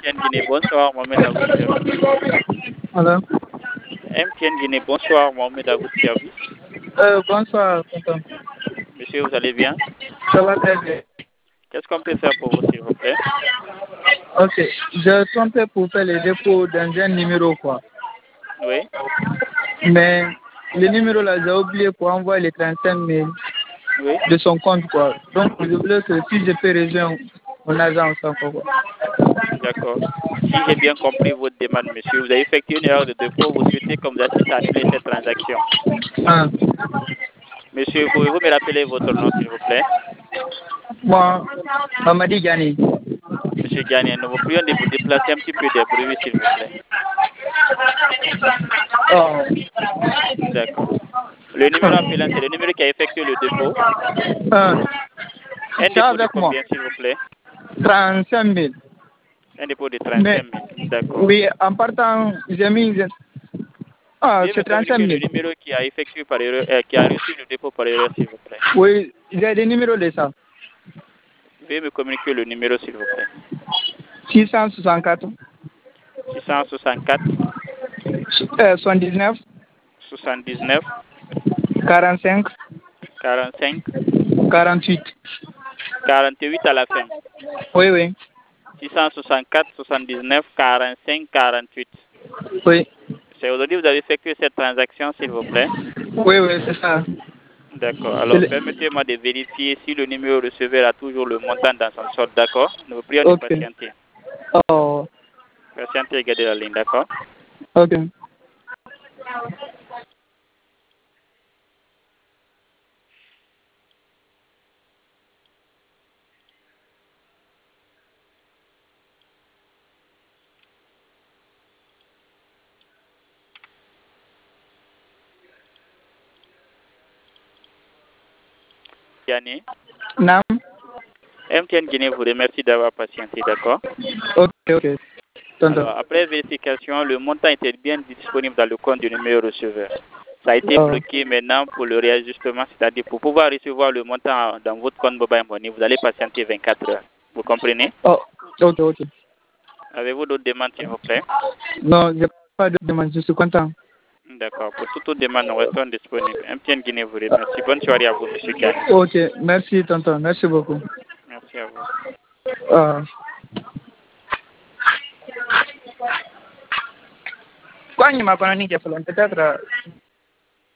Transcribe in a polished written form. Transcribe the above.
MTN Guinée, bonsoir, Mohamed à votre service. Alors, MTN Guinée, bonsoir, Mohamed à votre service. bonsoir, tonton. Monsieur, vous allez bien? Ça va très bien. Qu'est-ce qu'on peut faire pour vous, s'il vous plaît? Ok, je trompais pour faire les dépôts dans un numéro, quoi. Oui, Mais le numéro là, j'ai oublié pour envoyer les 35 000 oui. de son compte, quoi. Donc, je voulais que si je peux rejoindre mon agent, ça, quoi. D'accord. Si j'ai bien compris votre demande, monsieur, vous avez effectué une erreur de dépôt, vous souhaitez qu'on vous assiste à annuler cette transaction. Ah. Monsieur, pouvez-vous me rappeler votre nom, s'il vous plaît? Moi, Mamadi Gani. Monsieur Gagné, nous vous prions de vous déplacer un petit peu des bruits, s'il vous plaît. Oh. D'accord. Le numéro appelant, c'est le numéro qui a effectué le dépôt. Ah. Un C'est dépôt de avec moi. combien, s'il vous plaît? 35 000. Un dépôt de Mais, 35 000. D'accord. oui, en partant, j'ai mis. Ah, Veuillez me c'est 35 communiquer le 000. numéro qui a effectué par erreur, qui a reçu le dépôt par erreur, s'il vous plaît. Oui, j'ai des numéros de ça. Veuillez me communiquer le numéro, s'il vous plaît. 664, 664 79, 79 45, 45 48. 48 à la fin. Oui, oui. 664 79 45 48. Oui, C'est aujourd'hui que vous avez effectué cette transaction, s'il vous plaît. oui, oui, c'est ça. D'accord. C'est Alors, le- permettez-moi de vérifier si le numéro receveur a toujours le montant dans son solde. D'accord. Nous vous prions de Ok. patienter. Oh, Patientez et gardez la ligne. D'accord. ok. Yannick, Nam? MTN Guinée vous remercie d'avoir patienté. D'accord. Ok, ok. Tonton. Alors, après vérification, le montant était bien disponible dans le compte du numéro receveur. Ça a été Oh, bloqué maintenant pour le réajustement, c'est-à-dire pour pouvoir recevoir le montant dans votre compte Mobile Money, vous allez patienter 24 heures. Vous comprenez? oh, ok, ok. Avez-vous d'autres demandes, s'il vous plaît? Non, j'ai pas de demande, je suis content. D'accord. Pour toute autre demande, nous restons disponibles. MTN Guinée vous remercie. Bonne soirée à vous, Monsieur Gagné. Ok, merci, tonton. Merci beaucoup. Merci à vous. Ah. Quoi, il m'a pas dit qu'il peut-être.